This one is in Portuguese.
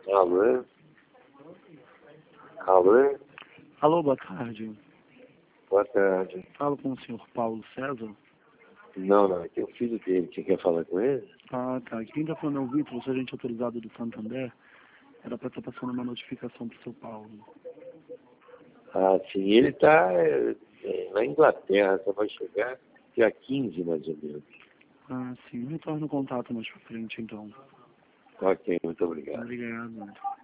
Alô? Alô? Alô, boa tarde. Boa tarde. Falo com o senhor Paulo César. Não, aqui é o filho dele. Quem quer falar com ele? Ah, tá. Quem tá falando é o Vitor, sou agente autorizado do Santander. Era pra estar passando uma notificação pro seu Paulo. Ah, sim. Ele está na Inglaterra. Só vai chegar dia 15, mais ou menos. Ah, sim. Retorno o contato mais pra frente, então. Ok, muito obrigado. Obrigado.